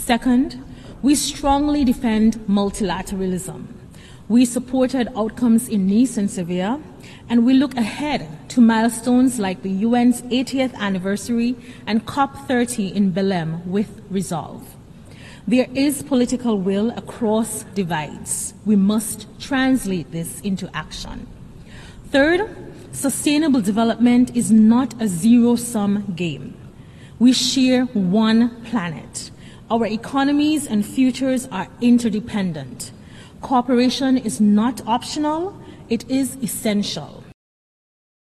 Second, we strongly defend multilateralism. We supported outcomes in Nice and Sevilla, and we look ahead to milestones like the UN's 80th anniversary and COP30 in Belém with resolve. There is political will across divides. We must translate this into action. Third, sustainable development is not a zero-sum game. We share one planet. Our economies and futures are interdependent. Cooperation is not optional, it is essential.